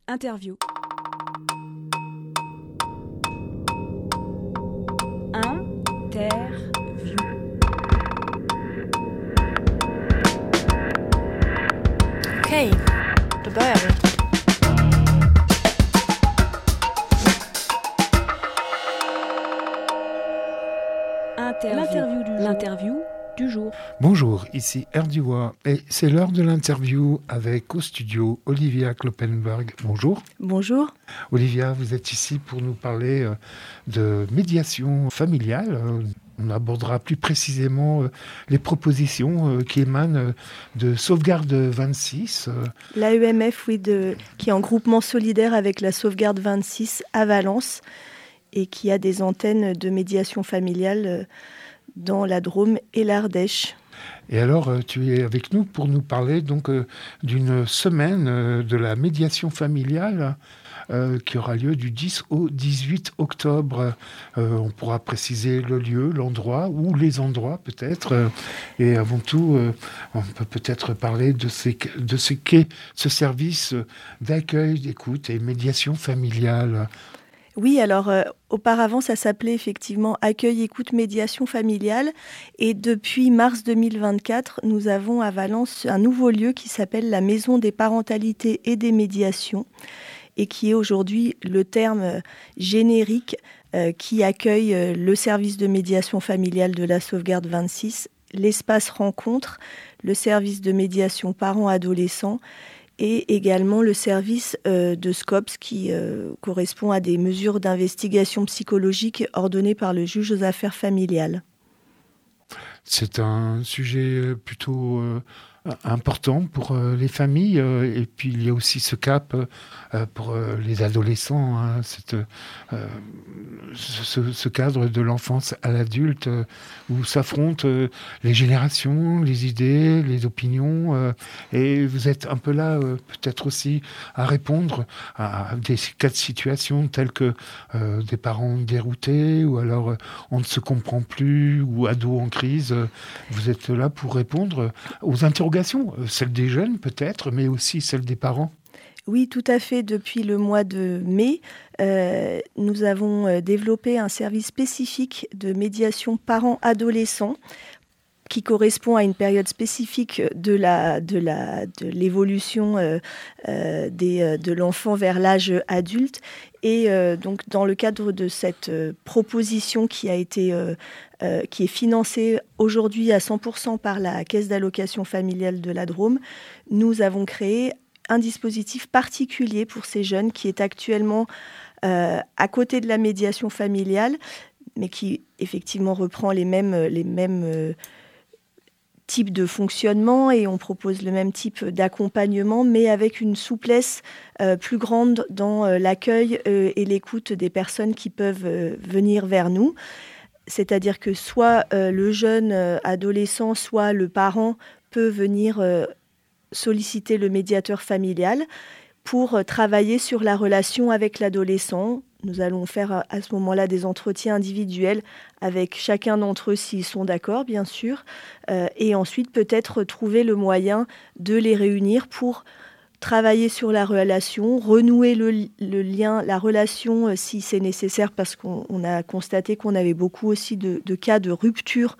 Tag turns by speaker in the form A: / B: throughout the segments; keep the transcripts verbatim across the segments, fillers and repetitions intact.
A: Interview. Interview.
B: Okej, då börjar vi.
A: Interview. L'interview du jour. L'interview du jour.
C: Bonjour, ici Erduwa et c'est l'heure de l'interview avec au studio Olivia Kloppenberg. Bonjour.
D: Bonjour.
C: Olivia, vous êtes ici pour nous parler de médiation familiale. On abordera plus précisément les propositions qui émanent de Sauvegarde vingt-six.
D: L'A E M F, oui, de, qui est en groupement solidaire avec la Sauvegarde vingt-six à Valence et qui a des antennes de médiation familiale dans la Drôme et l'Ardèche.
C: Et alors, tu es avec nous pour nous parler donc d'une semaine de la médiation familiale euh, qui aura lieu du dix au dix-huit octobre. Euh, on pourra préciser le lieu, l'endroit ou les endroits peut-être. Et avant tout, euh, on peut peut-être parler de, ces, de ce qu'est ce service d'accueil, d'écoute et médiation familiale.
D: Oui, alors euh, auparavant, ça s'appelait effectivement Accueil, écoute, médiation familiale. Et depuis mars deux mille vingt-quatre, nous avons à Valence un nouveau lieu qui s'appelle la Maison des parentalités et des médiations et qui est aujourd'hui le terme générique euh, qui accueille euh, le service de médiation familiale de la Sauvegarde vingt-six, l'espace rencontre, le service de médiation parents-adolescents et également le service euh, de SCOPS qui euh, correspond à des mesures d'investigation psychologique ordonnées par le juge aux affaires familiales.
C: C'est un sujet plutôt euh, important pour euh, les familles euh, et puis il y a aussi ce cap euh, pour euh, les adolescents, hein, cette, euh, ce, ce cadre de l'enfance à l'adulte euh, où s'affrontent euh, les générations, les idées, les opinions euh, et vous êtes un peu là euh, peut-être aussi à répondre à des cas de situation tels que euh, des parents déroutés ou alors euh, on ne se comprend plus ou ados en crise. Vous êtes là pour répondre aux interrogations, celles des jeunes peut-être, mais aussi celles des parents.
D: Oui, tout à fait. Depuis le mois de mai, euh, nous avons développé un service spécifique de médiation parents-adolescents qui correspond à une période spécifique de, la, de, la, de l'évolution euh, euh, des, de l'enfant vers l'âge adulte. Et euh, donc, dans le cadre de cette euh, proposition qui a été, euh, euh, qui est financée aujourd'hui à cent pour cent par la Caisse d'allocation familiale de la Drôme, nous avons créé un dispositif particulier pour ces jeunes qui est actuellement euh, à côté de la médiation familiale, mais qui effectivement reprend les mêmes, les mêmes euh, types de fonctionnement et on propose le même type d'accompagnement, mais avec une souplesse euh, plus grande dans euh, l'accueil euh, et l'écoute des personnes qui peuvent euh, venir vers nous. C'est-à-dire que soit euh, le jeune euh, adolescent, soit le parent peut venir euh, solliciter le médiateur familial pour travailler sur la relation avec l'adolescent. Nous allons faire à ce moment-là des entretiens individuels avec chacun d'entre eux s'ils sont d'accord, bien sûr, euh, et ensuite peut-être trouver le moyen de les réunir pour travailler sur la relation, renouer le, le lien, la relation euh, si c'est nécessaire, parce qu'on on a constaté qu'on avait beaucoup aussi de, de cas de rupture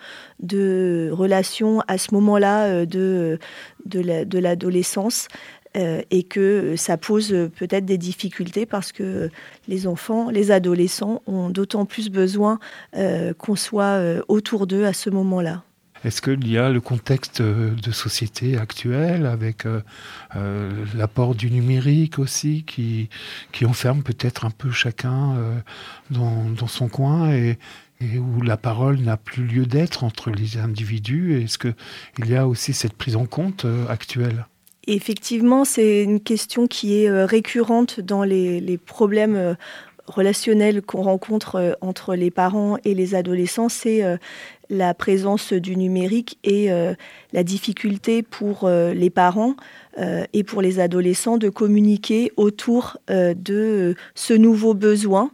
D: de relation à ce moment-là euh, de, de, la, de l'adolescence. Euh, et que ça pose peut-être des difficultés parce que les enfants, les adolescents ont d'autant plus besoin euh, qu'on soit euh, autour d'eux à ce moment-là.
C: Est-ce qu'il y a le contexte de société actuel avec euh, euh, l'apport du numérique aussi qui, qui enferme peut-être un peu chacun euh, dans, dans son coin et, et où la parole n'a plus lieu d'être entre les individus? Est-ce qu'il y a aussi cette prise en compte euh, actuelle?
D: Effectivement, c'est une question qui est récurrente dans les, les problèmes relationnels qu'on rencontre entre les parents et les adolescents. C'est la présence du numérique et la difficulté pour les parents et pour les adolescents de communiquer autour de ce nouveau besoin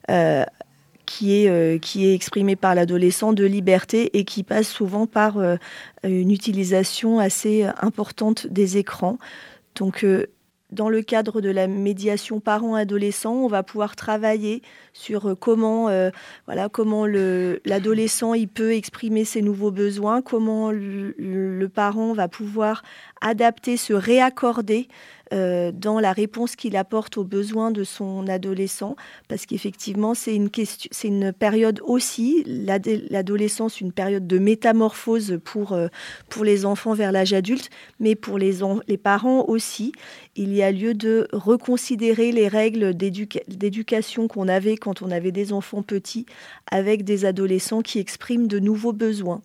D: qui est, euh, qui est exprimé par l'adolescent de liberté et qui passe souvent par euh, une utilisation assez importante des écrans. Donc, euh, dans le cadre de la médiation parents-adolescents, on va pouvoir travailler sur comment, euh, voilà, comment le, l'adolescent il peut exprimer ses nouveaux besoins, comment le, le parent va pouvoir adapter, se réaccorder euh, dans la réponse qu'il apporte aux besoins de son adolescent, parce qu'effectivement, c'est une, question, c'est une période aussi, l'ad- l'adolescence, une période de métamorphose pour, euh, pour les enfants vers l'âge adulte, mais pour les, en- les parents aussi. Il y a lieu de reconsidérer les règles d'éduca- d'éducation qu'on avait quand on avait des enfants petits avec des adolescents qui expriment de nouveaux besoins.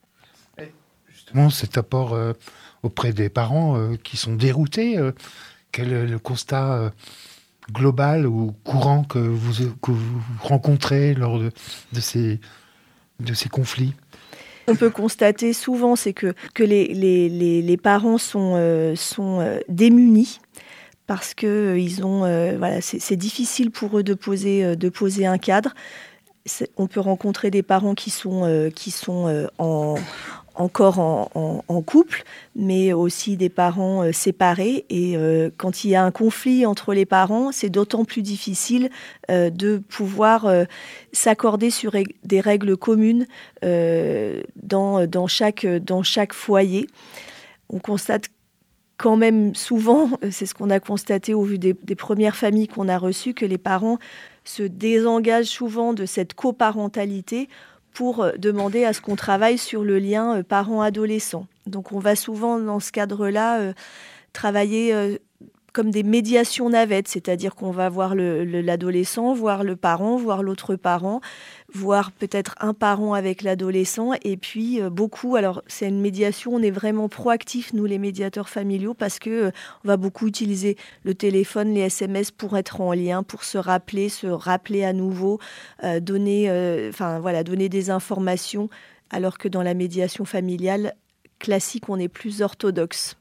C: Justement, cet apport euh, auprès des parents euh, qui sont déroutés, euh, quel est le constat euh, global ou courant que vous, que vous rencontrez lors de, de, ces, de ces conflits ?
D: On peut constater souvent, c'est que, que les, les, les, les parents sont, euh, sont euh, démunis parce que euh, ils ont, euh, voilà, c'est, c'est difficile pour eux de poser, euh, de poser un cadre. C'est, on peut rencontrer des parents qui sont, euh, qui sont euh, en, encore en, en, en couple, mais aussi des parents euh, séparés. Et euh, quand il y a un conflit entre les parents, c'est d'autant plus difficile euh, de pouvoir euh, s'accorder sur rég- des règles communes euh, dans, dans, chaque, dans chaque foyer. On constate quand même souvent, c'est ce qu'on a constaté au vu des, des premières familles qu'on a reçues, que les parents se désengagent souvent de cette coparentalité pour demander à ce qu'on travaille sur le lien parent-adolescent. Donc on va souvent, dans ce cadre-là, euh, travailler euh, comme des médiations navettes, c'est-à-dire qu'on va voir le, le, l'adolescent, voir le parent, voir l'autre parent, voir peut-être un parent avec l'adolescent, et puis euh, beaucoup, alors c'est une médiation, on est vraiment proactifs, nous les médiateurs familiaux, parce que euh, on va beaucoup utiliser le téléphone, les S M S pour être en lien, pour se rappeler, se rappeler à nouveau, euh, donner, euh, enfin voilà, donner des informations, alors que dans la médiation familiale classique, on est plus orthodoxe.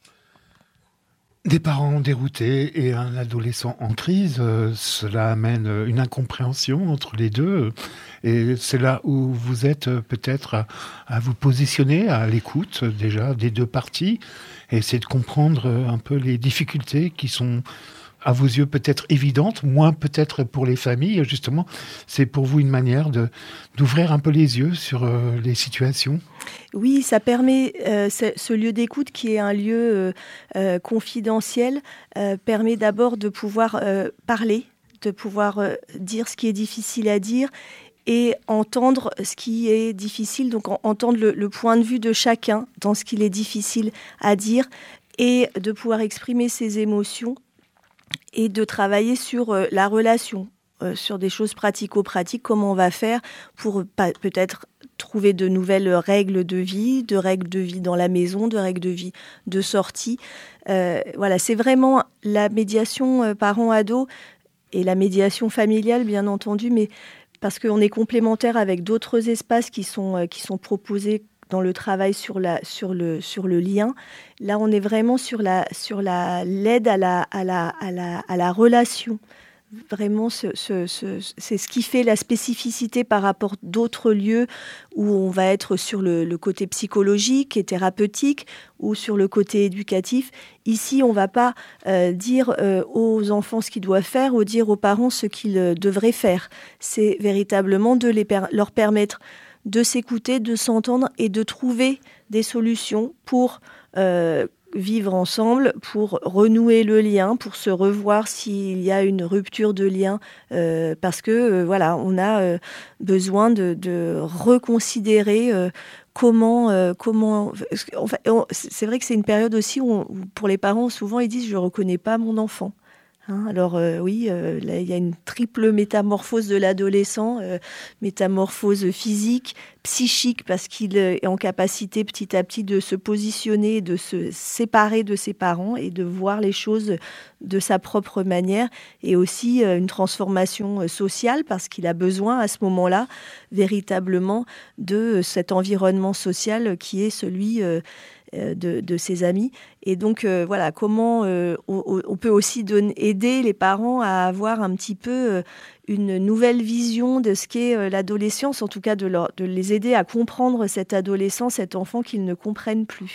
C: Des parents déroutés et un adolescent en crise, euh, cela amène une incompréhension entre les deux. Et c'est là où vous êtes euh, peut-être à, à vous positionner à l'écoute déjà des deux parties et essayer de comprendre un peu les difficultés qui sont à vos yeux peut-être évidentes, moins peut-être pour les familles. Justement, c'est pour vous une manière de, d'ouvrir un peu les yeux sur euh, les situations.
D: Oui, ça permet, euh, ce, ce lieu d'écoute qui est un lieu euh, euh, confidentiel, euh, permet d'abord de pouvoir euh, parler, de pouvoir euh, dire ce qui est difficile à dire et entendre ce qui est difficile, donc en, entendre le, le point de vue de chacun dans ce qu'il est difficile à dire et de pouvoir exprimer ses émotions et de travailler sur euh, la relation, euh, sur des choses pratico-pratiques, comment on va faire pour pas, peut-être trouver de nouvelles règles de vie, de règles de vie dans la maison, de règles de vie de sortie. Euh, voilà, c'est vraiment la médiation euh, parents-ados et la médiation familiale, bien entendu, mais parce qu'on est complémentaire avec d'autres espaces qui sont, euh, qui sont proposés dans le travail sur, la, sur, le, sur le lien. Là, on est vraiment sur, la, sur la, l'aide à la, à la, à la, à la relation. Vraiment, ce, ce, ce, c'est ce qui fait la spécificité par rapport à d'autres lieux où on va être sur le, le côté psychologique et thérapeutique ou sur le côté éducatif. Ici, on ne va pas euh, dire euh, aux enfants ce qu'ils doivent faire ou dire aux parents ce qu'ils euh, devraient faire. C'est véritablement de les per- leur permettre de s'écouter, de s'entendre et de trouver des solutions pour euh, vivre ensemble, pour renouer le lien, pour se revoir s'il y a une rupture de lien, euh, parce que euh, voilà, on a euh, besoin de, de reconsidérer euh, comment, euh, comment. Enfin, on, c'est vrai que c'est une période aussi où, on, où pour les parents, souvent ils disent je reconnais pas mon enfant. Hein, alors euh, oui, euh, là, il y a une triple métamorphose de l'adolescent, euh, métamorphose physique, psychique, parce qu'il est en capacité petit à petit de se positionner, de se séparer de ses parents et de voir les choses de sa propre manière, et aussi euh, une transformation sociale, parce qu'il a besoin à ce moment-là véritablement de cet environnement social qui est celui euh, De, de ses amis. Et donc, euh, voilà, comment euh, on, on peut aussi donner, aider les parents à avoir un petit peu euh, une nouvelle vision de ce qu'est euh, l'adolescence, en tout cas de, leur, de les aider à comprendre cet adolescent, cet enfant qu'ils ne comprennent plus.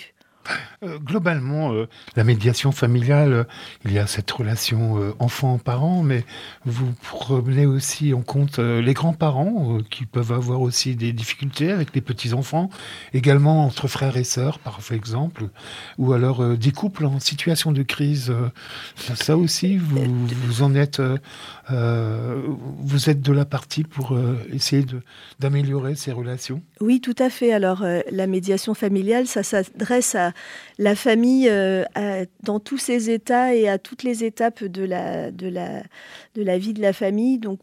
C: Euh, globalement, euh, la médiation familiale, euh, il y a cette relation euh, enfant-parent, mais vous prenez aussi en compte euh, les grands-parents euh, qui peuvent avoir aussi des difficultés avec les petits-enfants, également entre frères et sœurs, par exemple, ou alors euh, des couples en situation de crise. Euh, ça, ça aussi, vous, vous en êtes, euh, euh, vous êtes de la partie pour euh, essayer de, d'améliorer ces relations?
D: Oui, tout à fait. Alors, euh, la médiation familiale, ça s'adresse à la famille euh, à, dans tous ses états et à toutes les étapes de la, de la, de la vie de la famille. Donc,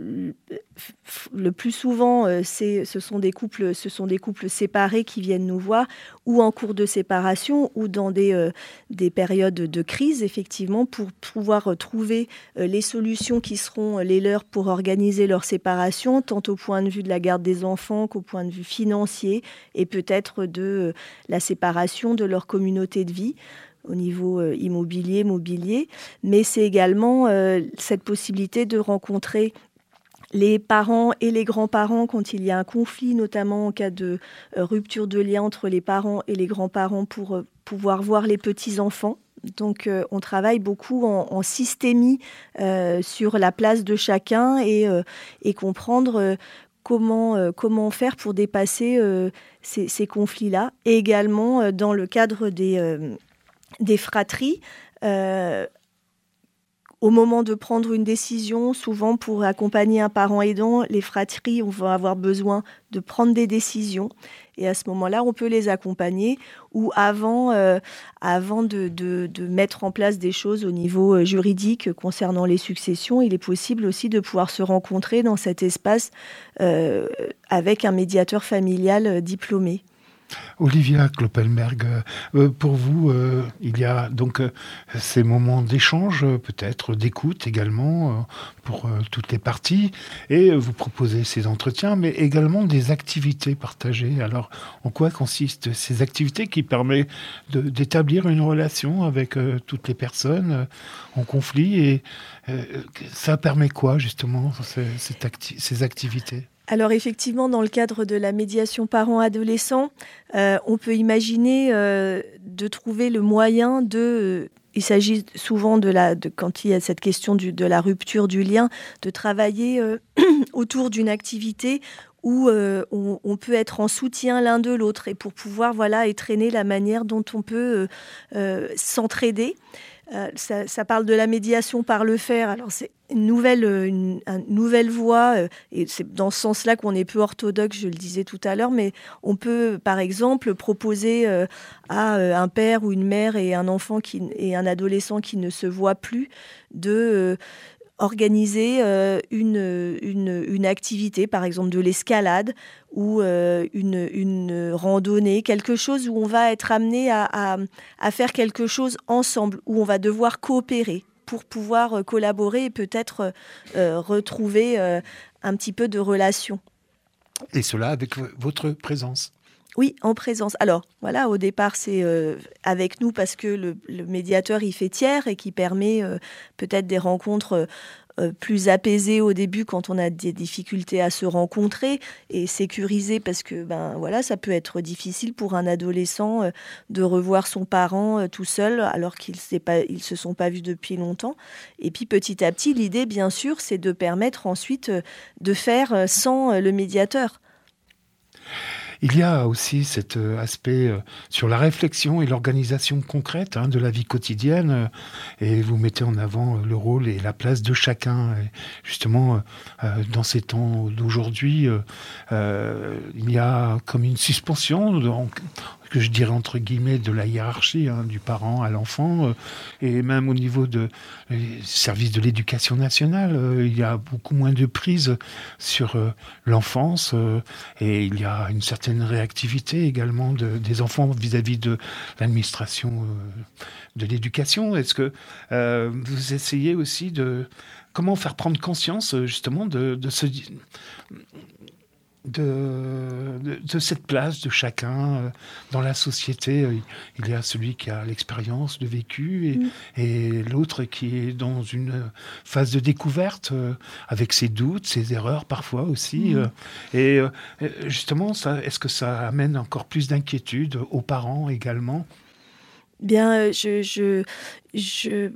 D: le plus souvent, euh, c'est, ce sont des couples, ce sont des couples séparés qui viennent nous voir, ou en cours de séparation, ou dans des, euh, des périodes de crise, effectivement, pour pouvoir trouver euh, les solutions qui seront les leurs pour organiser leur séparation, tant au point de vue de la garde des enfants qu'au point de vue financier, et peut-être de euh, la séparation de leur communauté de vie au niveau euh, immobilier, mobilier. Mais c'est également euh, cette possibilité de rencontrer les parents et les grands-parents quand il y a un conflit, notamment en cas de euh, rupture de lien entre les parents et les grands-parents, pour euh, pouvoir voir les petits-enfants. Donc euh, on travaille beaucoup en, en systémie euh, sur la place de chacun et, euh, et comprendre euh, comment, euh, comment faire pour dépasser euh, ces, ces conflits-là. Et également euh, dans le cadre des, euh, des fratries, euh, au moment de prendre une décision, souvent pour accompagner un parent aidant, les fratries, on va avoir besoin de prendre des décisions. Et à ce moment-là, on peut les accompagner. Ou avant, euh, avant de, de, de mettre en place des choses au niveau juridique concernant les successions, il est possible aussi de pouvoir se rencontrer dans cet espace euh, avec un médiateur familial diplômé.
C: Olivia Kloppelberg, euh, pour vous, euh, il y a donc euh, ces moments d'échange, euh, peut-être d'écoute également euh, pour euh, toutes les parties, et euh, vous proposez ces entretiens, mais également des activités partagées. Alors, en quoi consistent ces activités qui permettent de, d'établir une relation avec euh, toutes les personnes euh, en conflit, et euh, ça permet quoi justement, ces, cette acti- ces activités ?
D: Alors effectivement, dans le cadre de la médiation parents-adolescents, euh, on peut imaginer euh, de trouver le moyen de... Euh, il s'agit souvent, de la, de, quand il y a cette question du, de la rupture du lien, de travailler euh, autour d'une activité où euh, on, on peut être en soutien l'un de l'autre et pour pouvoir voilà, étrenner la manière dont on peut euh, euh, s'entraider. Euh, ça, ça parle de la médiation par le faire. Alors c'est une nouvelle, une, une nouvelle voie, euh, et c'est dans ce sens-là qu'on est peu orthodoxe, je le disais tout à l'heure, mais on peut, par exemple, proposer euh, à euh, un père ou une mère et un enfant qui, et un adolescent qui ne se voient plus de... Euh, organiser euh, une, une, une activité, par exemple de l'escalade ou euh, une, une randonnée, quelque chose où on va être amené à, à, à faire quelque chose ensemble, où on va devoir coopérer pour pouvoir collaborer et peut-être euh, retrouver euh, un petit peu de relation.
C: Et cela avec votre présence.
D: Oui, en présence. Alors, voilà, au départ, c'est euh, avec nous parce que le, le médiateur, il fait tiers et qui permet euh, peut-être des rencontres euh, plus apaisées au début quand on a des difficultés à se rencontrer et sécurisées parce que, ben voilà, ça peut être difficile pour un adolescent euh, de revoir son parent euh, tout seul alors qu'ils ne se sont pas vus depuis longtemps. Et puis, petit à petit, l'idée, bien sûr, c'est de permettre ensuite euh, de faire euh, sans euh, le médiateur.
C: Il y a aussi cet aspect sur la réflexion et l'organisation concrète hein, de la vie quotidienne, et vous mettez en avant le rôle et la place de chacun. Et justement, euh, dans ces temps d'aujourd'hui, euh, il y a comme une suspension, donc, que je dirais entre guillemets, de la hiérarchie hein, du parent à l'enfant, euh, et même au niveau de les services de l'éducation nationale, euh, il y a beaucoup moins de prise sur euh, l'enfance, euh, et il y a une certaine réactivité également de, des enfants vis-à-vis de l'administration euh, de l'éducation. Est-ce que euh, vous essayez aussi de... Comment faire prendre conscience justement de, de ce... De, de, de cette place de chacun euh, dans la société. Euh, il y a celui qui a l'expérience, le vécu, et, mmh. et l'autre qui est dans une phase de découverte euh, avec ses doutes, ses erreurs parfois aussi. Mmh. Euh, et euh, justement, ça, est-ce que ça amène encore plus d'inquiétude aux parents également ?
D: Bien, je, je, je,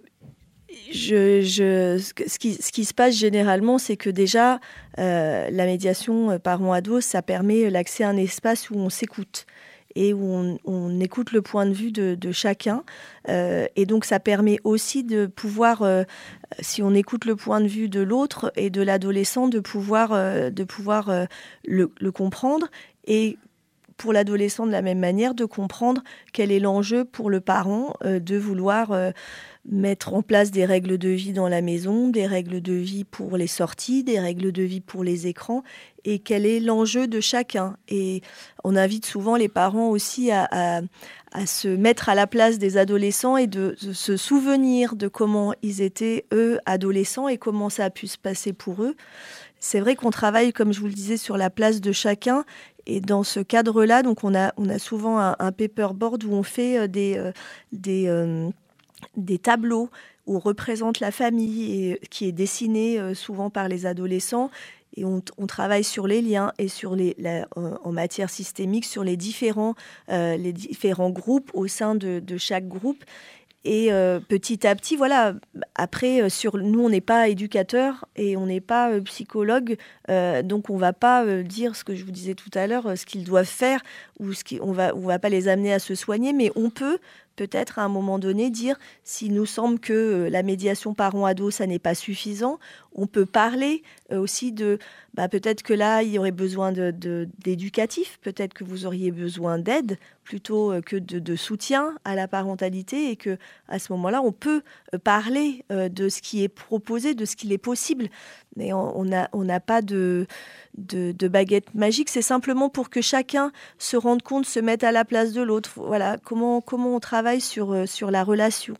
D: je, je, ce qui, ce qui se passe généralement, c'est que déjà, euh, la médiation parent-ado, ça permet l'accès à un espace où on s'écoute et où on, on écoute le point de vue de, de chacun. Euh, et donc, ça permet aussi de pouvoir, euh, si on écoute le point de vue de l'autre et de l'adolescent, de pouvoir, euh, de pouvoir euh, le, le comprendre et pour l'adolescent de la même manière, de comprendre quel est l'enjeu pour le parent euh, de vouloir euh, mettre en place des règles de vie dans la maison, des règles de vie pour les sorties, des règles de vie pour les écrans, et quel est l'enjeu de chacun. Et on invite souvent les parents aussi à, à, à se mettre à la place des adolescents et de, de se souvenir de comment ils étaient, eux, adolescents, et comment ça a pu se passer pour eux. C'est vrai qu'on travaille, comme je vous le disais, sur la place de chacun. Et dans ce cadre-là, donc on a, on a souvent un, un paperboard où on fait des, euh, des, euh, des tableaux où on représente la famille et, qui est dessinée euh, souvent par les adolescents. Et on, on travaille sur les liens et sur les, la, en matière systémique sur les différents, euh, les différents groupes au sein de, de chaque groupe. Et euh, petit à petit, voilà, après, euh, sur, nous, on n'est pas éducateurs et on n'est pas euh, psychologue, euh, donc on ne va pas euh, dire ce que je vous disais tout à l'heure, euh, ce qu'ils doivent faire, ou ce qui, on va, on va pas les amener à se soigner, mais on peut peut-être à un moment donné dire, s'il nous semble que euh, la médiation parent-ado, ça n'est pas suffisant, on peut parler euh, aussi de, bah, peut-être que là, il y aurait besoin de, de, d'éducatif, peut-être que vous auriez besoin d'aide, plutôt que de, de soutien à la parentalité, et que à ce moment-là, on peut parler de ce qui est proposé, de ce qu'il est possible. Mais on n'a on n'a pas de, de, de baguette magique. C'est simplement pour que chacun se rende compte, se mette à la place de l'autre. Voilà, comment, comment on travaille sur, sur la relation.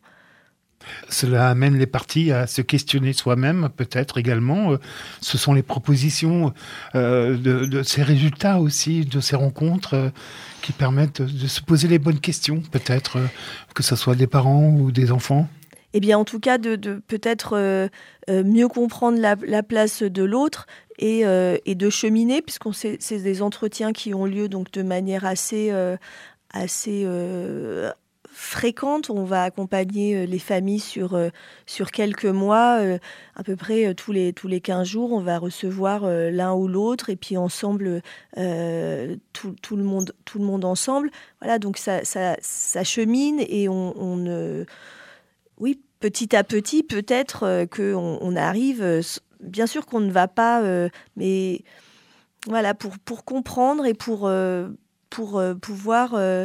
C: Cela amène les parties à se questionner soi-même, peut-être également. Ce sont les propositions euh, de, de ces résultats aussi, de ces rencontres euh, qui permettent de se poser les bonnes questions, peut-être, euh, que ce soit des parents ou des enfants.
D: Eh bien, en tout cas, de, de peut-être euh, euh, mieux comprendre la, la place de l'autre et, euh, et de cheminer, puisqu'on sait, c'est des entretiens qui ont lieu donc de manière assez, euh, assez euh, fréquente. On va accompagner les familles sur, euh, sur quelques mois, euh, à peu près euh, tous les, tous les quinze jours. On va recevoir euh, l'un ou l'autre, et puis ensemble, euh, tout, tout, le monde, tout le monde ensemble. Voilà, donc ça, ça, ça chemine, et on... on euh, Oui, petit à petit, peut-être euh, qu'on on arrive. Euh, bien sûr qu'on ne va pas, euh, mais voilà, pour, pour comprendre et pour, euh, pour euh, pouvoir euh,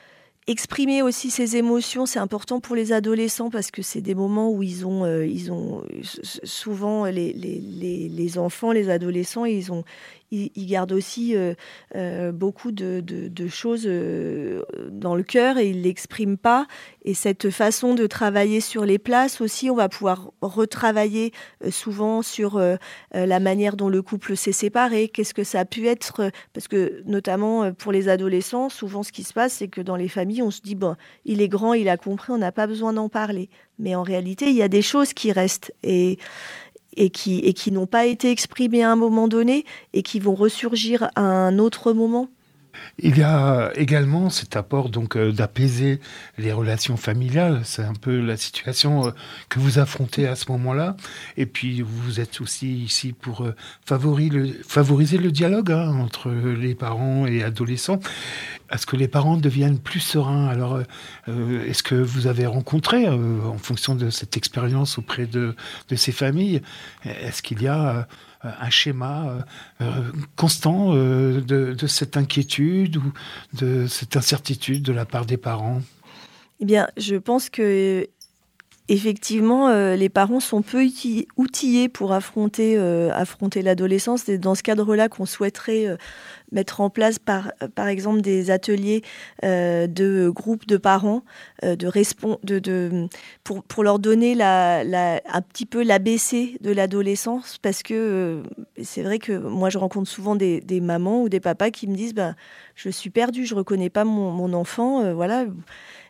D: exprimer aussi ses émotions. C'est important pour les adolescents parce que c'est des moments où ils ont, euh, ils ont souvent les, les, les, les enfants, les adolescents, ils ont Ils, ils gardent aussi euh, euh, beaucoup de, de, de choses euh, dans le cœur, et ils ne l'expriment pas. Et cette façon de travailler sur les places aussi, on va pouvoir retravailler euh, souvent sur euh, la manière dont le couple s'est séparé. Qu'est-ce que ça a pu être? Parce que notamment pour les adolescents, souvent ce qui se passe, c'est que dans les familles, on se dit bon, il est grand, il a compris, on n'a pas besoin d'en parler. Mais en réalité, il y a des choses qui restent. Et et qui, et qui n'ont pas été exprimés à un moment donné et qui vont ressurgir à un autre moment.
C: Il y a également cet apport donc euh, d'apaiser les relations familiales. C'est un peu la situation euh, que vous affrontez à ce moment-là. Et puis vous êtes aussi ici pour euh, favoriser, le, favoriser le dialogue hein, entre les parents et adolescents. Est-ce que les parents deviennent plus sereins? Alors, euh, est-ce que vous avez rencontré, euh, en fonction de cette expérience auprès de, de ces familles, est-ce qu'il y a euh, un schéma euh, constant euh, de, de cette inquiétude ou de cette incertitude de la part des parents?
D: Eh bien, je pense que effectivement, euh, les parents sont peu outillés pour affronter, euh, affronter l'adolescence. C'est dans ce cadre-là qu'on souhaiterait euh, mettre en place, par, par exemple, des ateliers euh, de groupes de parents, euh, de respon- de, de, pour, pour leur donner la, la, un petit peu l'A B C de l'adolescence. Parce que euh, c'est vrai que moi, je rencontre souvent des, des mamans ou des papas qui me disent ben, « je suis perdue, je ne reconnais pas mon, mon enfant. Euh, » voilà.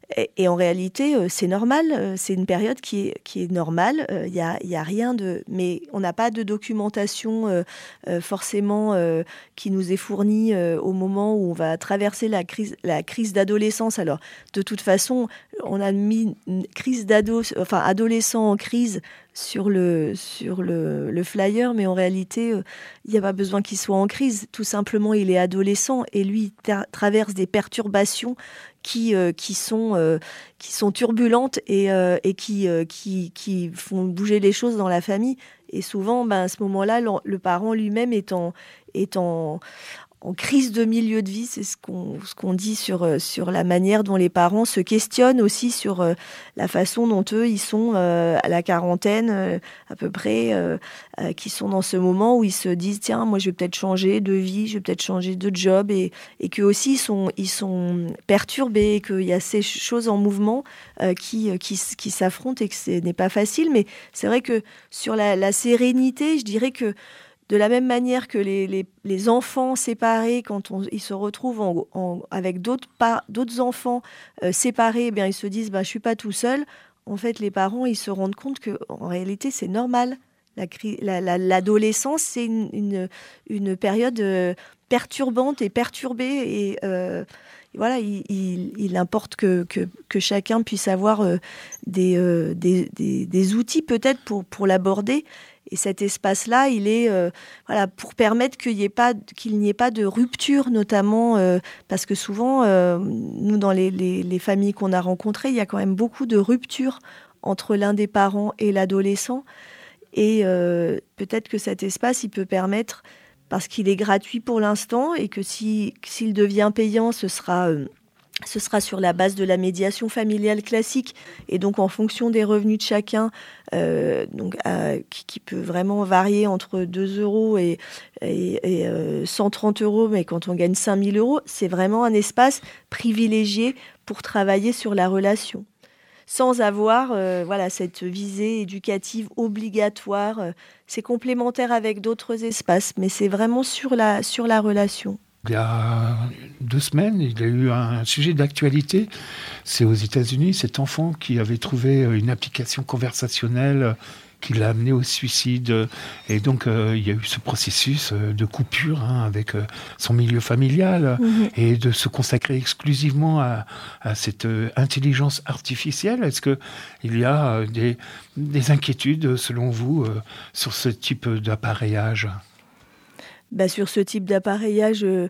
D: Et, et en réalité, euh, c'est normal, euh, c'est une période qui est, qui est normale, il euh, n'y a, y a rien de... Mais on n'a pas de documentation euh, euh, forcément euh, qui nous est fournie euh, au moment où on va traverser la crise, la crise d'adolescence. Alors, de toute façon, on a mis une crise d'ado, enfin, adolescent en crise sur le, sur le, le flyer, mais en réalité, il euh, n'y a pas besoin qu'il soit en crise. Tout simplement, il est adolescent et lui, il tra- traverse des perturbations qui, euh, qui, sont, euh, qui sont turbulentes et, euh, et qui, euh, qui, qui font bouger les choses dans la famille. Et souvent, ben, à ce moment-là, le, le parent lui-même est en... Est en en crise de milieu de vie, c'est ce qu'on, ce qu'on dit sur, sur la manière dont les parents se questionnent aussi sur euh, la façon dont eux, ils sont euh, à la quarantaine euh, à peu près, euh, euh, qui sont dans ce moment où ils se disent « Tiens, moi, je vais peut-être changer de vie, je vais peut-être changer de job » et, et qu'eux aussi, ils sont, ils sont perturbés, et qu'il y a ces choses en mouvement euh, qui, qui, qui s'affrontent et que ce n'est pas facile. Mais c'est vrai que sur la, la sérénité, je dirais que de la même manière que les, les, les enfants séparés, quand on, ils se retrouvent en, en, avec d'autres, par, d'autres enfants euh, séparés, eh bien, ils se disent bah, « je ne suis pas tout seul ». En fait, les parents, ils se rendent compte qu'en réalité, c'est normal. La, la, la, l'adolescence, c'est une, une, une période euh, perturbante et perturbée. Et, euh, et voilà, il, il, il importe que, que, que chacun puisse avoir euh, des, euh, des, des, des outils peut-être pour, pour l'aborder. Et cet espace-là, il est euh, voilà, pour permettre qu'il n'y ait pas, qu'il n'y ait pas de rupture, notamment euh, parce que souvent, euh, nous, dans les, les, les familles qu'on a rencontrées, il y a quand même beaucoup de ruptures entre l'un des parents et l'adolescent. Et euh, peut-être que cet espace, il peut permettre, parce qu'il est gratuit pour l'instant, et que si, s'il devient payant, ce sera... Euh, Ce sera sur la base de la médiation familiale classique et donc en fonction des revenus de chacun, euh, donc, euh, qui, qui peut vraiment varier entre deux euros et, et, et euh, cent trente euros, mais quand on gagne cinq mille euros, c'est vraiment un espace privilégié pour travailler sur la relation, sans avoir euh, voilà, cette visée éducative obligatoire. C'est complémentaire avec d'autres espaces, mais c'est vraiment sur la, sur la relation.
C: Il y a deux semaines, il y a eu un sujet d'actualité. C'est aux États-Unis, cet enfant qui avait trouvé une application conversationnelle qui l'a amené au suicide. Et donc, euh, il y a eu ce processus de coupure hein, avec euh, son milieu familial mmh. et de se consacrer exclusivement à, à cette euh, intelligence artificielle. Est-ce qu'il y a des, des inquiétudes, selon vous, euh, sur ce type d'appareillage ?
D: Bah, sur ce type d'appareillage... Euh,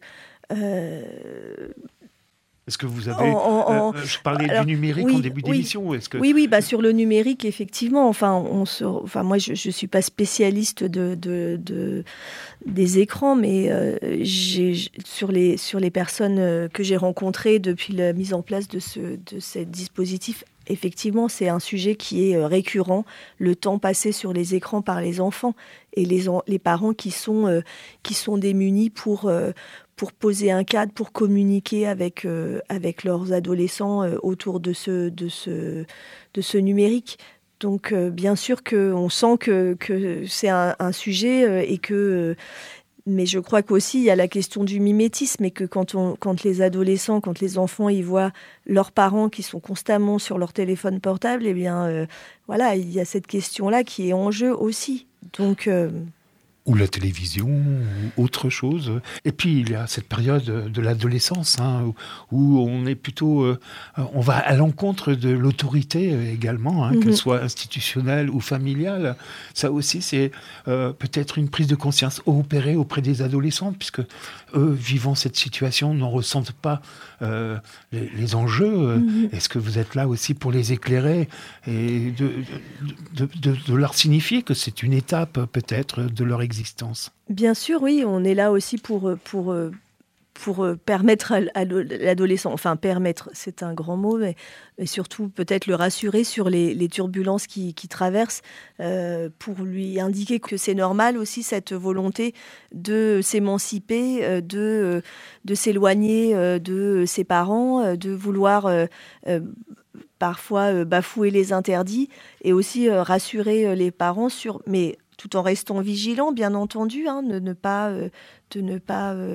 C: Est-ce que vous avez... En, en, euh, je parlais alors, du numérique oui, en début
D: oui,
C: d'émission. Est-ce que...
D: Oui, oui bah, sur le numérique, effectivement. Enfin, on se, enfin, moi, je ne suis pas spécialiste de, de, de, des écrans, mais euh, j'ai, sur, les, sur les personnes que j'ai rencontrées depuis la mise en place de ce, de ce dispositif, effectivement, c'est un sujet qui est récurrent, le temps passé sur les écrans par les enfants et les, les parents qui sont, euh, qui sont démunis pour, euh, pour poser un cadre, pour communiquer avec, euh, avec leurs adolescents euh, autour de ce, de, ce, de ce numérique. Donc, euh, bien sûr qu'on sent que, que c'est un, un sujet euh, et que... Euh, Mais je crois qu'aussi, il y a la question du mimétisme et que quand, on, quand les adolescents, quand les enfants, ils voient leurs parents qui sont constamment sur leur téléphone portable, eh bien, euh, voilà, il y a cette question-là qui est en jeu aussi. Donc... Euh...
C: Ou la télévision, ou autre chose. Et puis, il y a cette période de l'adolescence, hein, où, où on est plutôt... Euh, on va à l'encontre de l'autorité également, hein, mm-hmm. qu'elle soit institutionnelle ou familiale. Ça aussi, c'est euh, peut-être une prise de conscience opérée auprès des adolescents, puisque eux, vivant cette situation, n'en ressentent pas euh, les, les enjeux. Mm-hmm. Est-ce que vous êtes là aussi pour les éclairer et de, de, de, de leur signifier que c'est une étape, peut-être, de leur existence?
D: Bien sûr, oui, on est là aussi pour, pour, pour permettre à l'adolescent, enfin permettre, c'est un grand mot, mais, mais surtout peut-être le rassurer sur les, les turbulences qu'il qui traverse, euh, pour lui indiquer que c'est normal aussi cette volonté de s'émanciper, de, de s'éloigner de ses parents, de vouloir... Euh, euh, parfois euh, bafouer les interdits et aussi euh, rassurer euh, les parents sur... Mais tout en restant vigilant, bien entendu, hein, de ne pas, euh, de ne pas euh,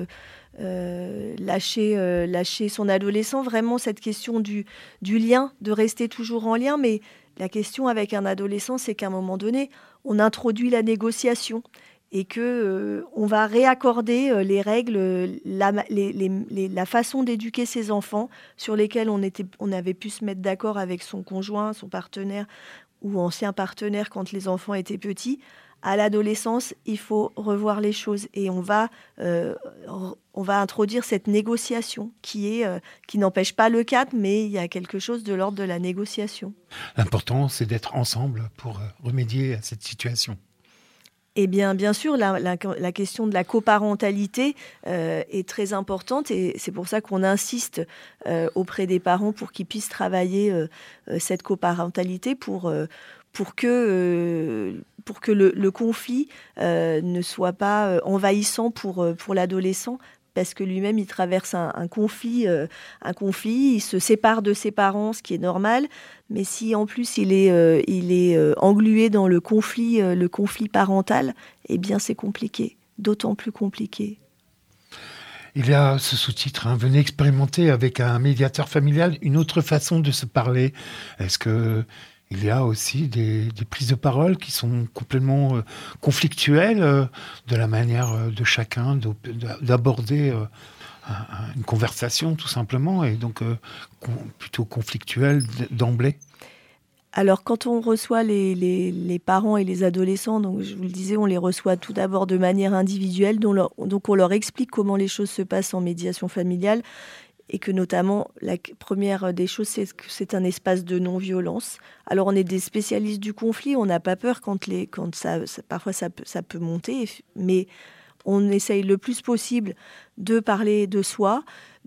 D: euh, lâcher, euh, lâcher son adolescent. Vraiment, cette question du, du lien, de rester toujours en lien. Mais la question avec un adolescent, c'est qu'à un moment donné, on introduit la négociation. Et qu'on euh, va réaccorder euh, les règles, la, les, les, les, la façon d'éduquer ses enfants sur lesquelles on, était, on avait pu se mettre d'accord avec son conjoint, son partenaire ou ancien partenaire quand les enfants étaient petits. À l'adolescence, il faut revoir les choses et on va, euh, on va introduire cette négociation qui, est, euh, qui n'empêche pas le cadre, mais il y a quelque chose de l'ordre de la négociation.
C: L'important, c'est d'être ensemble pour remédier à cette situation.
D: Eh bien, bien sûr, la, la, la question de la coparentalité euh, est très importante et c'est pour ça qu'on insiste euh, auprès des parents pour qu'ils puissent travailler euh, cette coparentalité pour, euh, pour que, euh, pour que le, le conflit euh, ne soit pas envahissant pour, pour l'adolescent. Parce que lui-même, il traverse un, un, conflit, euh, un conflit, il se sépare de ses parents, ce qui est normal. Mais si en plus il est, euh, il est euh, englué dans le conflit, euh, le conflit parental, eh bien c'est compliqué, d'autant plus compliqué.
C: Il y a ce sous-titre, hein, venez expérimenter avec un médiateur familial une autre façon de se parler. Est-ce que il y a aussi des, des prises de parole qui sont complètement euh, conflictuelles euh, de la manière euh, de chacun de, d'aborder euh, un, une conversation tout simplement et donc euh, con, plutôt conflictuelle d'emblée.
D: Alors, quand on reçoit les, les, les parents et les adolescents, donc je vous le disais, on les reçoit tout d'abord de manière individuelle, donc, leur, donc on leur explique comment les choses se passent en médiation familiale. Et que notamment, la première des choses, c'est que c'est un espace de non-violence. Alors, on est des spécialistes du conflit, on n'a pas peur quand, les, quand ça, ça, parfois ça peut, ça peut monter, mais on essaye le plus possible de parler de soi,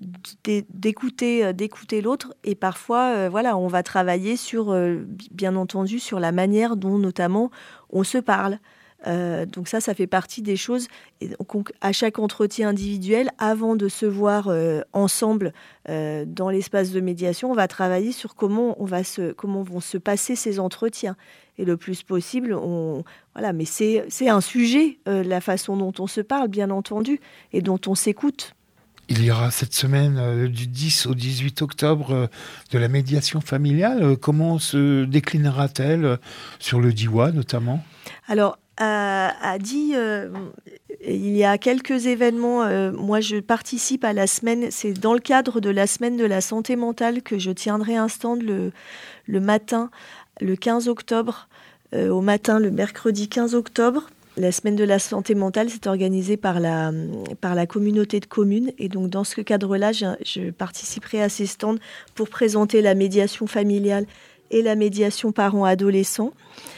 D: d'écouter, d'écouter l'autre, et parfois, euh, voilà, on va travailler sur, euh, bien entendu, sur la manière dont, notamment, on se parle. Euh, donc ça, ça fait partie des choses. Et donc, à chaque entretien individuel, avant de se voir euh, ensemble euh, dans l'espace de médiation, on va travailler sur comment, on va se, comment vont se passer ces entretiens. Et le plus possible, on, voilà, mais c'est, c'est un sujet, euh, la façon dont on se parle, bien entendu, et dont on s'écoute.
C: Il y aura cette semaine euh, du dix au dix-huit octobre euh, de la médiation familiale. Euh, comment se déclinera-t-elle euh, sur le D I W A notamment ?
D: Alors, à, à Die, euh, il y a quelques événements. Euh, moi, je participe à la semaine. C'est dans le cadre de la semaine de la santé mentale que je tiendrai un stand le, le matin, le quinze octobre, euh, au matin, le mercredi quinze octobre. La semaine de la santé mentale, c'est organisé par la, par la communauté de communes. Et donc, dans ce cadre-là, je, je participerai à ces stands pour présenter la médiation familiale et la médiation parents-adolescents.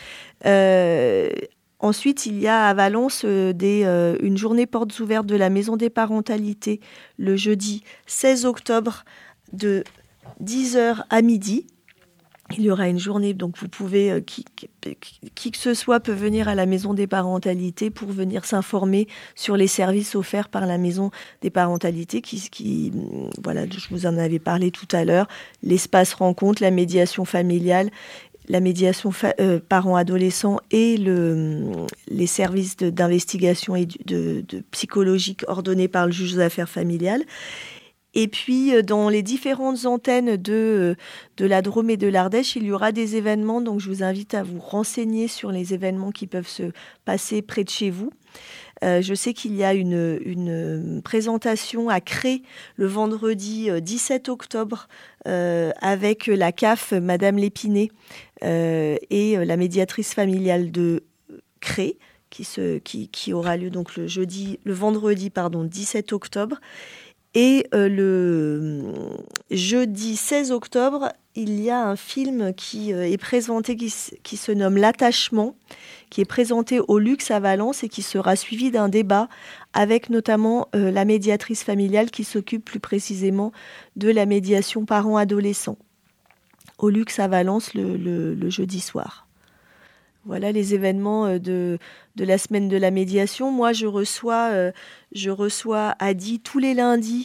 D: Euh, Ensuite, il y a à Valence euh, des, euh, une journée portes ouvertes de la Maison des Parentalités le jeudi seize octobre de dix heures à midi. Il y aura une journée, donc vous pouvez, euh, qui, qui, qui que ce soit peut venir à la Maison des Parentalités pour venir s'informer sur les services offerts par la Maison des Parentalités, qui, qui voilà, je vous en avais parlé tout à l'heure, l'espace rencontre, la médiation familiale, la médiation fa- euh, parents-adolescents et le, les services de, d'investigation et de, de psychologique ordonnés par le juge aux affaires familiales. Et puis, dans les différentes antennes de, de la Drôme et de l'Ardèche, il y aura des événements. Donc, je vous invite à vous renseigner sur les événements qui peuvent se passer près de chez vous. Euh, je sais qu'il y a une, une présentation à Cré le vendredi dix-sept octobre euh, avec la C A F, Madame Lépiné, euh, et la médiatrice familiale de Cré, qui, se, qui, qui aura lieu donc le, jeudi, le vendredi pardon, dix-sept octobre. Et euh, le jeudi seize octobre, il y a un film qui euh, est présenté, qui, qui se nomme L'attachement, qui est présenté au Luxe à Valence et qui sera suivi d'un débat avec notamment euh, la médiatrice familiale qui s'occupe plus précisément de la médiation parents-adolescents. Au Luxe à Valence le, le, le jeudi soir. Voilà les événements de, de la semaine de la médiation. Moi, je reçois, euh, je reçois à Die tous les lundis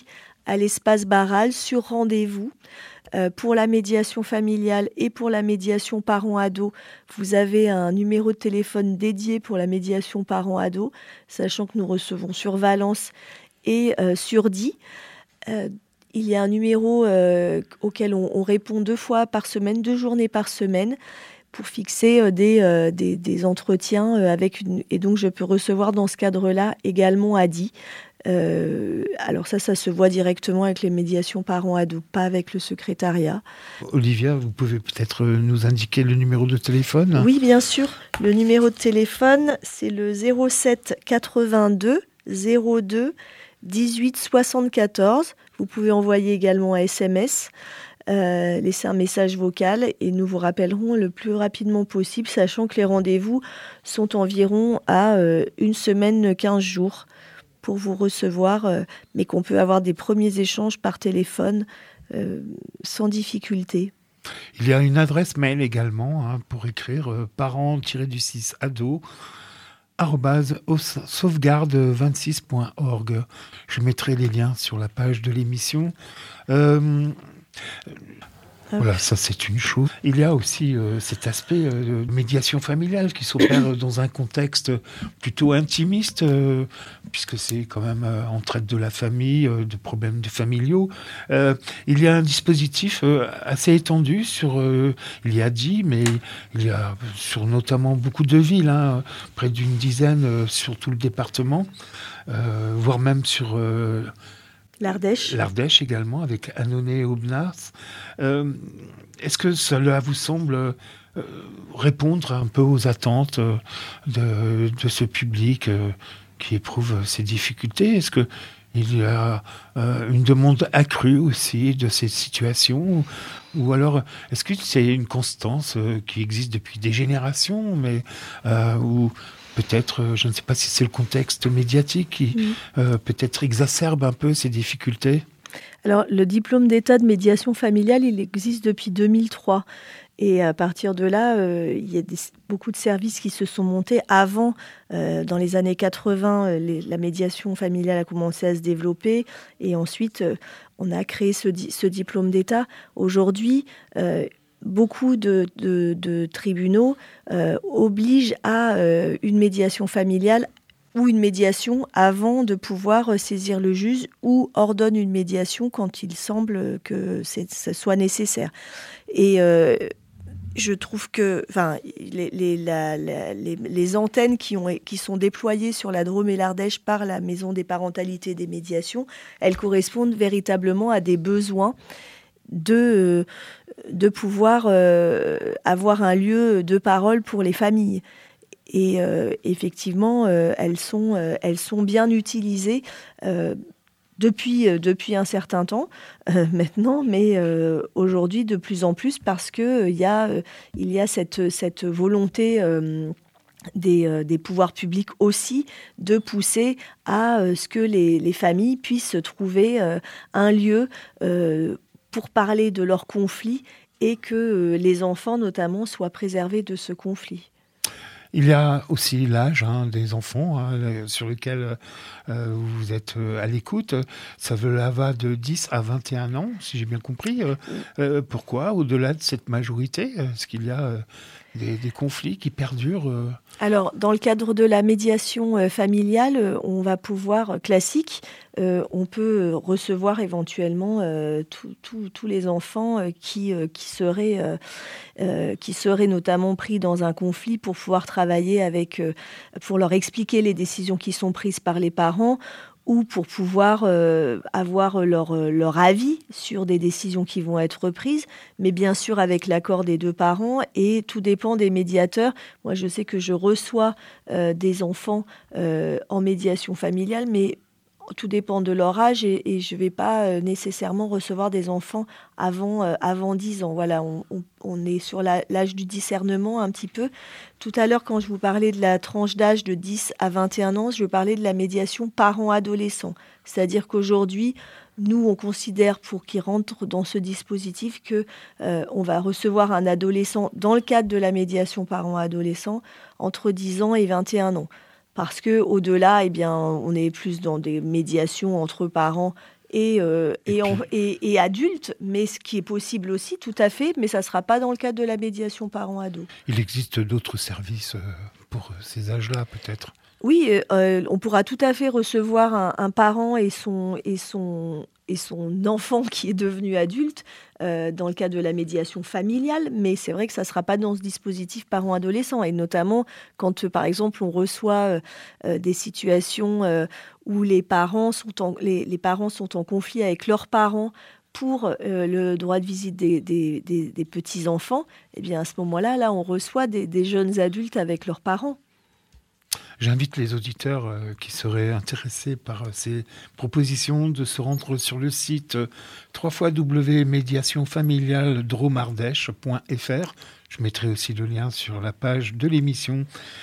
D: à l'espace Barral sur rendez-vous. Euh, pour la médiation familiale et pour la médiation parents-ados, vous avez un numéro de téléphone dédié pour la médiation parents-ados, sachant que nous recevons sur Valence et euh, sur Die. Euh, il y a un numéro euh, auquel on, on répond deux fois par semaine, deux journées par semaine, pour fixer euh, des, euh, des, des entretiens euh, avec une... Et donc, je peux recevoir dans ce cadre-là également à Die. Euh, alors ça, ça se voit directement avec les médiations parents-ados, pas avec le secrétariat.
C: Olivia, vous pouvez peut-être nous indiquer le numéro de téléphone ?
D: Oui, bien sûr. Le numéro de téléphone, c'est le zéro sept quatre-vingt-deux zéro deux dix-huit soixante-quatorze. Vous pouvez envoyer également un S M S, euh, laisser un message vocal et nous vous rappellerons le plus rapidement possible, sachant que les rendez-vous sont environ à euh, une semaine, quinze jours. Pour vous recevoir, euh, mais qu'on peut avoir des premiers échanges par téléphone euh, sans difficulté.
C: Il y a une adresse mail également hein, pour écrire euh, parents-du-six ado arobase sauvegarde vingt-six point org. Je mettrai les liens sur la page de l'émission. Euh, Voilà, ça c'est une chose. Il y a aussi euh, cet aspect euh, de médiation familiale qui s'opère dans un contexte plutôt intimiste, euh, puisque c'est quand même, euh, on traite de la famille, euh, de problèmes de familiaux. Euh, il y a un dispositif euh, assez étendu sur, euh, il y a Die, mais il y a sur notamment beaucoup de villes, hein, près d'une dizaine euh, sur tout le département, euh, voire même sur... Euh,
D: L'Ardèche.
C: L'Ardèche également, avec Annonay et Aubenas. Euh, est-ce que cela vous semble euh, répondre un peu aux attentes euh, de, de ce public euh, qui éprouve ces difficultés ? Est-ce qu'il y a euh, une demande accrue aussi de ces situations ? Ou alors, est-ce que c'est une constance euh, qui existe depuis des générations, mais euh, où peut-être, je ne sais pas si c'est le contexte médiatique qui mmh. euh, peut-être exacerbe un peu ces difficultés ?
D: Alors, le diplôme d'état de médiation familiale, il existe depuis deux mille trois. Et à partir de là, euh, il y a des, beaucoup de services qui se sont montés. Avant, euh, dans les années quatre-vingts, les, la médiation familiale a commencé à se développer. Et ensuite, euh, on a créé ce, ce diplôme d'état. Aujourd'hui, euh, beaucoup de, de, de tribunaux euh, obligent à euh, une médiation familiale ou une médiation avant de pouvoir saisir le juge ou ordonnent une médiation quand il semble que c'est, ça soit nécessaire. Et euh, je trouve que enfin, les, les, la, la, les, les antennes qui, ont, qui sont déployées sur la Drôme et l'Ardèche par la Maison des parentalités et des médiations, elles correspondent véritablement à des besoins de, de pouvoir euh, avoir un lieu de parole pour les familles. Et euh, effectivement, euh, elles, sont, euh, elles sont bien utilisées euh, depuis, euh, depuis un certain temps euh, maintenant, mais euh, aujourd'hui de plus en plus parce qu'il euh, y a, euh, il y a cette, cette volonté euh, des, euh, des pouvoirs publics aussi de pousser à euh, ce que les, les familles puissent trouver euh, un lieu euh, pour parler de leurs conflits et que euh, les enfants notamment soient préservés de ce conflit.
C: Il y a aussi l'âge hein, des enfants hein, sur lesquels euh, vous êtes euh, à l'écoute. Ça va de dix à vingt et un ans, si j'ai bien compris. Euh, euh, pourquoi, au-delà de cette majorité, est-ce qu'il y a euh, des, des conflits qui perdurent euh...
D: Alors, dans le cadre de la médiation euh, familiale, euh, on va pouvoir, euh, classique, euh, on peut recevoir éventuellement euh, tous les enfants euh, qui, euh, qui, seraient, euh, euh, qui seraient notamment pris dans un conflit pour pouvoir travailler avec, euh, pour leur expliquer les décisions qui sont prises par les parents ou pour pouvoir euh, avoir leur, leur avis sur des décisions qui vont être prises, mais bien sûr avec l'accord des deux parents, et tout dépend des médiateurs. Moi, je sais que je reçois euh, des enfants euh, en médiation familiale, mais tout dépend de leur âge, et, et je ne vais pas euh, nécessairement recevoir des enfants avant, euh, avant dix ans. Voilà, on, on, on est sur la, l'âge du discernement un petit peu. Tout à l'heure, quand je vous parlais de la tranche d'âge de dix à vingt et un ans, je parlais de la médiation parents-adolescents. C'est-à-dire qu'aujourd'hui, nous, on considère, pour qu'ils rentrent dans ce dispositif, qu'on euh, va recevoir un adolescent dans le cadre de la médiation parents-adolescents entre dix ans et vingt et un ans. Parce qu'au-delà, eh bien, on est plus dans des médiations entre parents et, euh, et, et, en, et, et adultes, mais ce qui est possible aussi, tout à fait, mais ça ne sera pas dans le cadre de la médiation parents-ados.
C: Il existe d'autres services pour ces âges-là, peut-être ?
D: Oui, euh, on pourra tout à fait recevoir un, un parent et son, et, son, et son enfant qui est devenu adulte euh, dans le cadre de la médiation familiale, mais c'est vrai que ça ne sera pas dans ce dispositif parents-adolescents, et notamment quand, euh, par exemple, on reçoit euh, des situations euh, où les parents, sont en, les, les parents sont en conflit avec leurs parents pour euh, le droit de visite des, des, des, des petits-enfants, eh bien à ce moment-là, là, on reçoit des, des jeunes adultes avec leurs parents.
C: J'invite les auditeurs euh, qui seraient intéressés par euh, ces propositions de se rendre sur le site euh, w w w point médiation familiale drôme-ardèche point f r. Je mettrai aussi le lien sur la page de l'émission.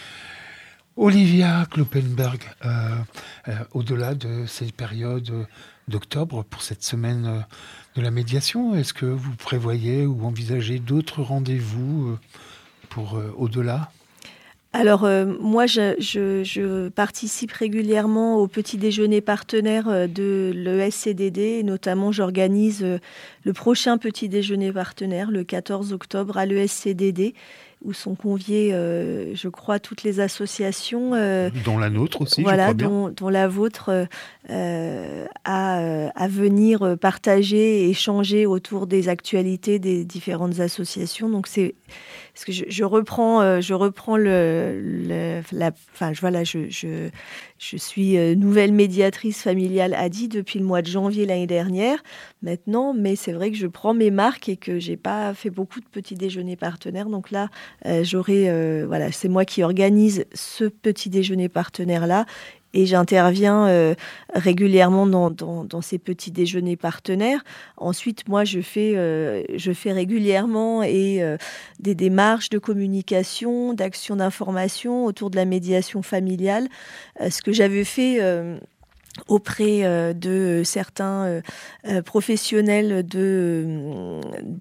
C: Olivia Kloppenberg, euh, euh, au-delà de ces périodes d'octobre, pour cette semaine euh, de la médiation, est-ce que vous prévoyez ou envisagez d'autres rendez-vous euh, pour euh, au-delà ?
D: Alors, euh, moi, je, je, je participe régulièrement au petit déjeuner partenaire de l'E S C D D. Et notamment, j'organise euh, le prochain petit déjeuner partenaire, le quatorze octobre, à l'E S C D D, où sont conviées, euh, je crois, toutes les associations. Euh,
C: dont la nôtre aussi,
D: voilà,
C: je crois bien.
D: Dont, dont la vôtre, euh, à, à venir partager et échanger autour des actualités des différentes associations. Donc, c'est... Parce que je, je reprends, je reprends le, le la, enfin, je, voilà, je, je, je suis nouvelle médiatrice familiale A D I depuis le mois de janvier l'année dernière, maintenant, mais c'est vrai que je prends mes marques et que j'ai pas fait beaucoup de petits déjeuners partenaires. Donc là, euh, j'aurai, euh, voilà, c'est moi qui organise ce petit déjeuner partenaire-là. Et j'interviens euh, régulièrement dans, dans, dans ces petits déjeuners partenaires. Ensuite, moi, je fais, euh, je fais régulièrement et, euh, des démarches de communication, d'action d'information autour de la médiation familiale. Euh, ce que j'avais fait... Euh, auprès euh, de certains euh, professionnels de,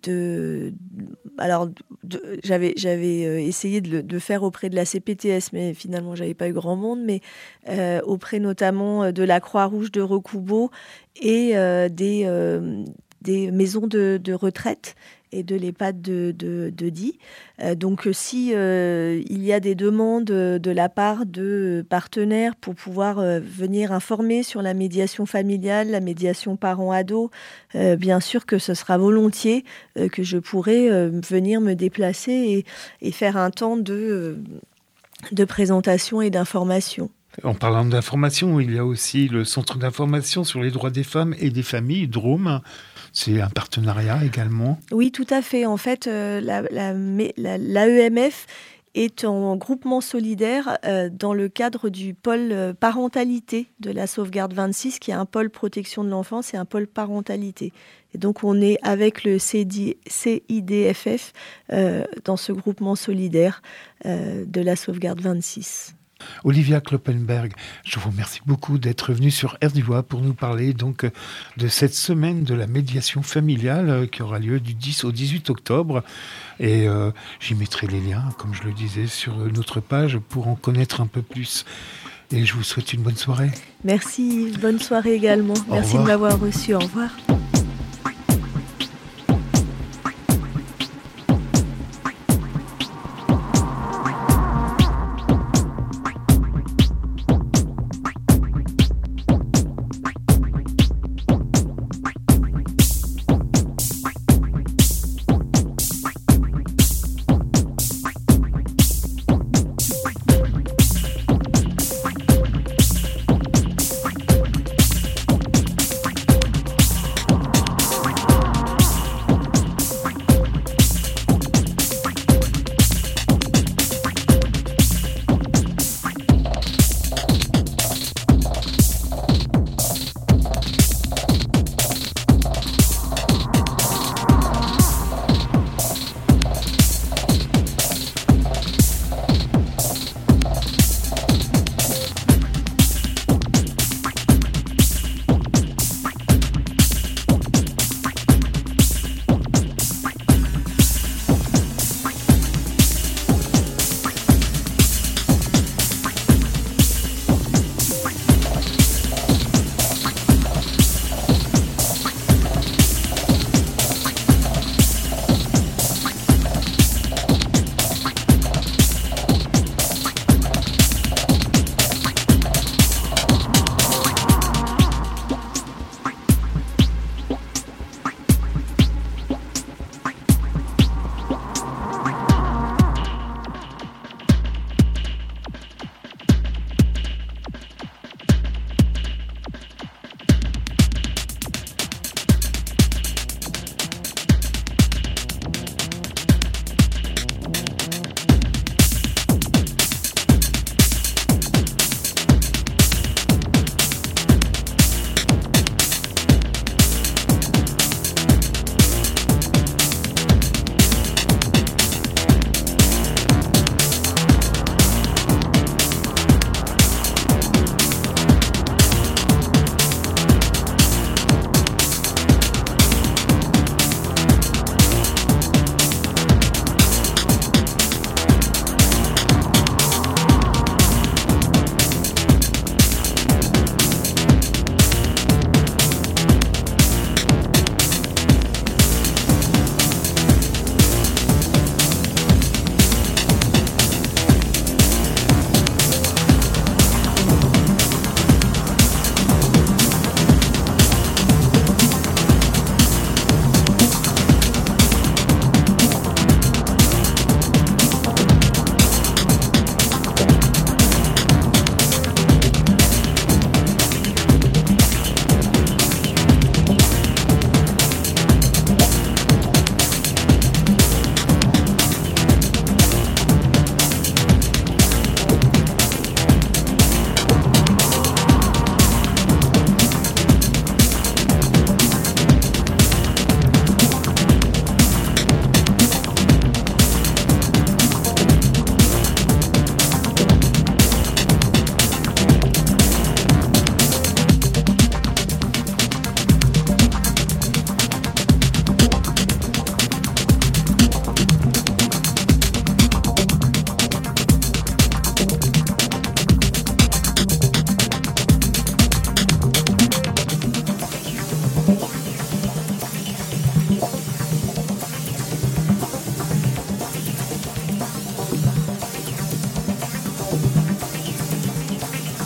D: de alors de, j'avais j'avais euh, essayé de, de faire auprès de la C P T S, mais finalement j'avais pas eu grand monde, mais euh, auprès notamment de la Croix-Rouge de Recoubeau et euh, des euh, des maisons de, de retraite et de l'EHPAD de, de, de Die. Euh, donc, si euh, il y a des demandes de la part de partenaires pour pouvoir euh, venir informer sur la médiation familiale, la médiation parents-ados, euh, bien sûr que ce sera volontiers euh, que je pourrai euh, venir me déplacer et, et faire un temps de, euh, de présentation et d'information.
C: En parlant d'information, il y a aussi le Centre d'information sur les droits des femmes et des familles, Drôme. C'est un partenariat également.
D: Oui, tout à fait. En fait, euh, la, la, la, l'A E M F est en groupement solidaire euh, dans le cadre du pôle euh, parentalité de la Sauvegarde vingt-six, qui est un pôle protection de l'enfance et un pôle parentalité. Et donc, on est avec le C I D F F euh, dans ce groupement solidaire euh, de la Sauvegarde vingt-six.
C: Olivia Kloppenberg, je vous remercie beaucoup d'être venue sur R D V pour nous parler donc de cette semaine de la médiation familiale qui aura lieu du dix au dix-huit octobre. Et euh, j'y mettrai les liens, comme je le disais, sur notre page pour en connaître un peu plus. Et je vous souhaite une bonne soirée.
D: Merci, bonne soirée également.
C: Au
D: Merci
C: revoir.
D: de m'avoir reçu. Au revoir.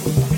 A: K.